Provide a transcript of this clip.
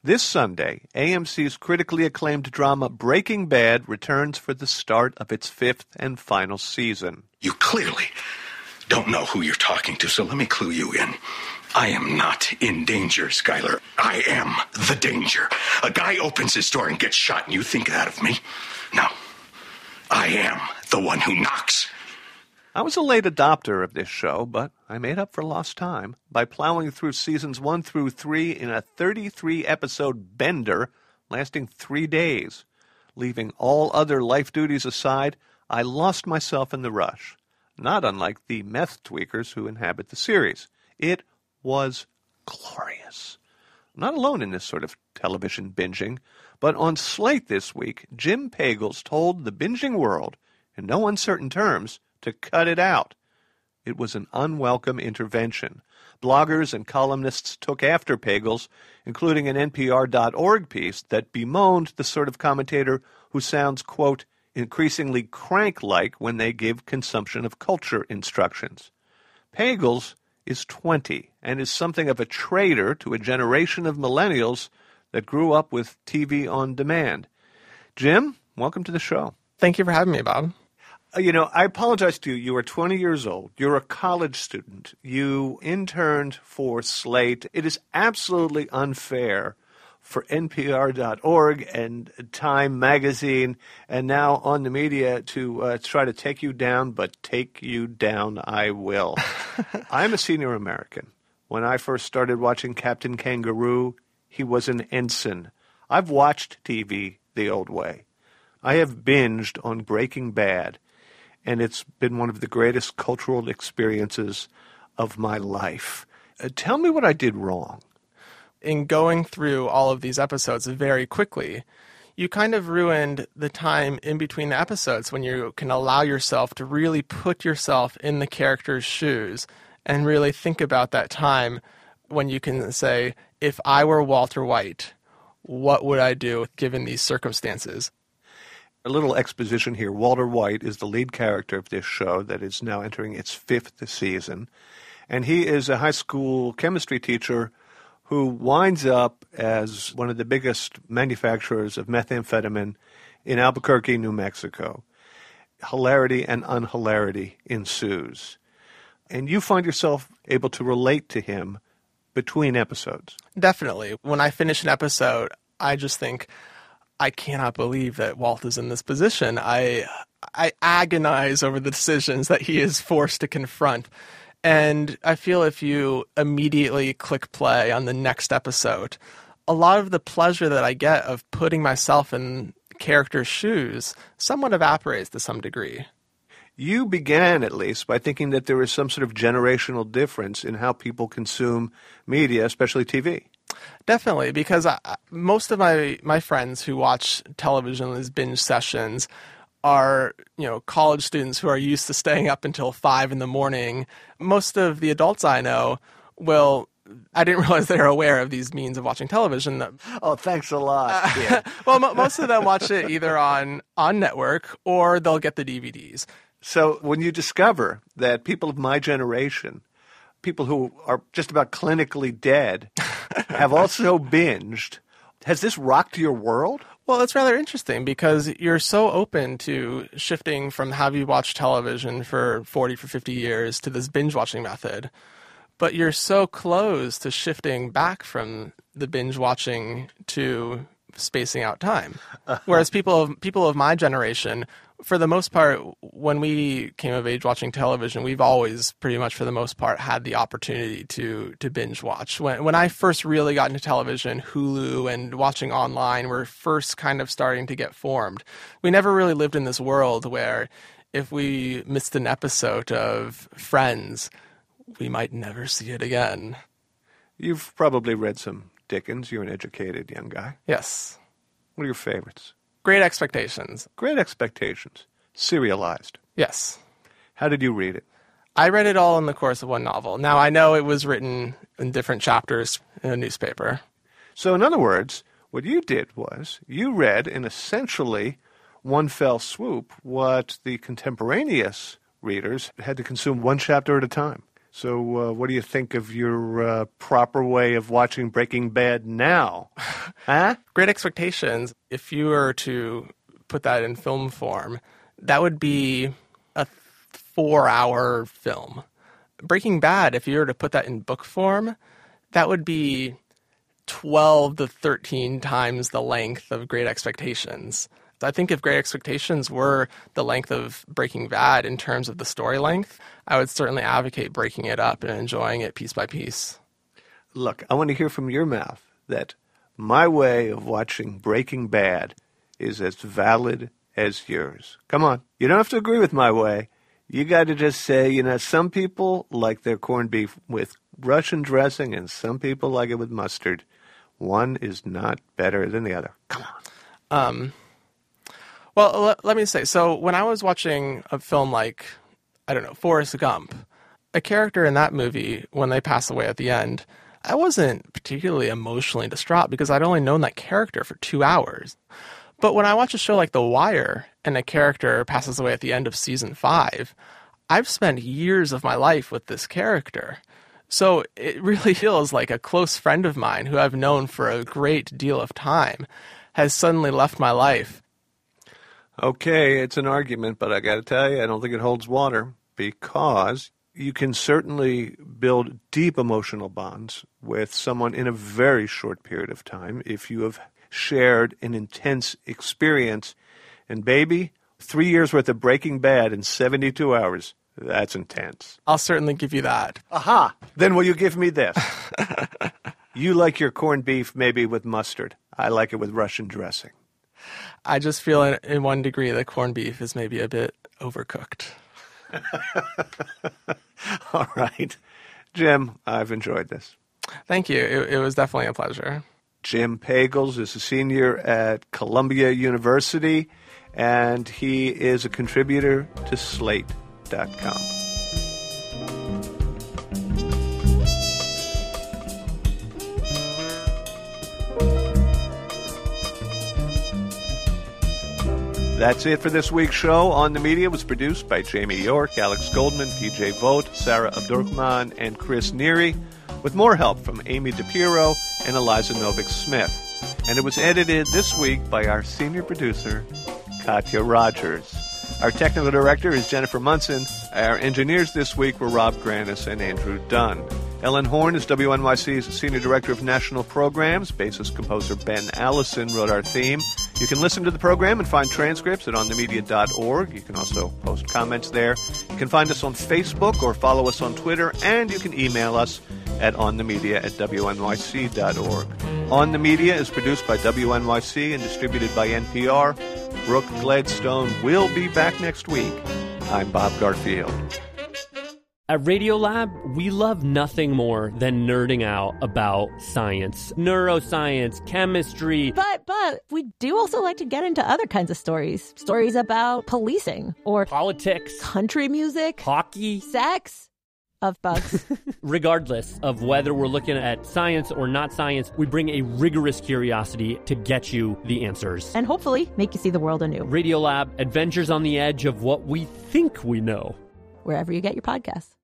This Sunday, AMC's critically acclaimed drama Breaking Bad returns for the start of its 5th and final season. You clearly don't know who you're talking to, so let me clue you in. I am not in danger, Skyler. I am the danger. A guy opens his door and gets shot, and you think that of me? No. I am the one who knocks. I was a late adopter of this show, but I made up for lost time by plowing through seasons 1 through 3 in a 33-episode bender lasting 3 days. Leaving all other life duties aside, I lost myself in the rush, not unlike the meth tweakers who inhabit the series. It was glorious. I'm not alone in this sort of television binging, but on Slate this week, Jim Pagels told the binging world, in no uncertain terms, to cut it out. It was an unwelcome intervention. Bloggers and columnists took after Pagels, including an NPR.org piece that bemoaned the sort of commentator who sounds, quote, increasingly crank-like when they give consumption of culture instructions. Pagels is 20 and is something of a traitor to a generation of millennials that grew up with TV on demand. Jim, welcome to the show. Thank you for having me, Bob. I apologize to you. You are 20 years old. You're a college student. You interned for Slate. It is absolutely unfair for NPR.org and Time Magazine and now On the Media to try to take you down, but take you down I will. I'm a senior American. When I first started watching Captain Kangaroo, he was an ensign. I've watched TV the old way. I have binged on Breaking Bad, and it's been one of the greatest cultural experiences of my life. Tell me what I did wrong. In going through all of these episodes very quickly, you kind of ruined the time in between the episodes when you can allow yourself to really put yourself in the character's shoes and really think about that time when you can say, if I were Walter White, what would I do given these circumstances? A little exposition here. Walter White is the lead character of this show that is now entering its 5th season. And he is a high school chemistry teacher who winds up as one of the biggest manufacturers of methamphetamine in Albuquerque, New Mexico. Hilarity and unhilarity ensues. And you find yourself able to relate to him between episodes. Definitely. When I finish an episode, I just think, I cannot believe that Walt is in this position. I agonize over the decisions that he is forced to confront. And I feel if you immediately click play on the next episode, a lot of the pleasure that I get of putting myself in character's shoes somewhat evaporates to some degree. You began, at least, by thinking that there is some sort of generational difference in how people consume media, especially TV. Definitely, because most of my friends who watch television as binge sessions are, college students who are used to staying up until 5 a.m. Most of the adults I know I didn't realize they're aware of these means of watching television. Oh, thanks a lot. Well, most of them watch it either on network or they'll get the DVDs. So when you discover that people of my generation, people who are just about clinically dead, have also binged, has this rocked your world? Well, it's rather interesting because you're so open to shifting from have you watched television for 40, for 50 years to this binge watching method. But you're so close to shifting back from the binge watching to spacing out time. Whereas people of my generation, for the most part, when we came of age watching television, we've always pretty much for the most part had the opportunity to binge watch. When I first really got into television, Hulu and watching online were first kind of starting to get formed. We never really lived in this world where if we missed an episode of Friends, we might never see it again. You've probably read some Dickens. You're an educated young guy. Yes. What are your favorites? Great Expectations. Great Expectations. Serialized. Yes. How did you read it? I read it all in the course of one novel. Now, I know it was written in different chapters in a newspaper. So, in other words, what you did was you read in essentially one fell swoop what the contemporaneous readers had to consume one chapter at a time. So what do you think of your proper way of watching Breaking Bad now? Huh? Great Expectations, if you were to put that in film form, that would be a 4-hour film. Breaking Bad, if you were to put that in book form, that would be 12 to 13 times the length of Great Expectations. I think if Great Expectations were the length of Breaking Bad in terms of the story length, I would certainly advocate breaking it up and enjoying it piece by piece. Look, I want to hear from your mouth that my way of watching Breaking Bad is as valid as yours. Come on. You don't have to agree with my way. You got to just say, some people like their corned beef with Russian dressing and some people like it with mustard. One is not better than the other. Come on. Well, let me say, so when I was watching a film like, Forrest Gump, a character in that movie, when they pass away at the end, I wasn't particularly emotionally distraught because I'd only known that character for 2 hours. But when I watch a show like The Wire and a character passes away at the end of season 5, I've spent years of my life with this character. So it really feels like a close friend of mine who I've known for a great deal of time has suddenly left my life. Okay, it's an argument, but I got to tell you, I don't think it holds water because you can certainly build deep emotional bonds with someone in a very short period of time if you have shared an intense experience. And baby, 3 years worth of Breaking Bad in 72 hours, that's intense. I'll certainly give you that. Aha! Then will you give me this? You like your corned beef maybe with mustard. I like it with Russian dressing. I just feel in one degree that corned beef is maybe a bit overcooked. All right. Jim, I've enjoyed this. Thank you. It was definitely a pleasure. Jim Pagels is a senior at Columbia University, and he is a contributor to Slate.com. That's it for this week's show. On the Media was produced by Jamie York, Alex Goldman, PJ Vogt, Sarah Abdurrahman, and Chris Neary, with more help from Amy DePiero and Eliza Novik-Smith. And it was edited this week by our senior producer, Katya Rogers. Our technical director is Jennifer Munson. Our engineers this week were Rob Granis and Andrew Dunn. Ellen Horn is WNYC's Senior Director of National Programs. Bassist composer Ben Allison wrote our theme. You can listen to the program and find transcripts at onthemedia.org. You can also post comments there. You can find us on Facebook or follow us on Twitter, and you can email us at onthemedia@wnyc.org. On the Media is produced by WNYC and distributed by NPR. Brooke Gladstone will be back next week. I'm Bob Garfield. At Radiolab, we love nothing more than nerding out about science, neuroscience, chemistry. But we do also like to get into other kinds of stories. Stories about policing or politics, country music, hockey, sex, of bugs. Regardless of whether we're looking at science or not science, we bring a rigorous curiosity to get you the answers. And hopefully make you see the world anew. Radiolab, adventures on the edge of what we think we know. Wherever you get your podcasts.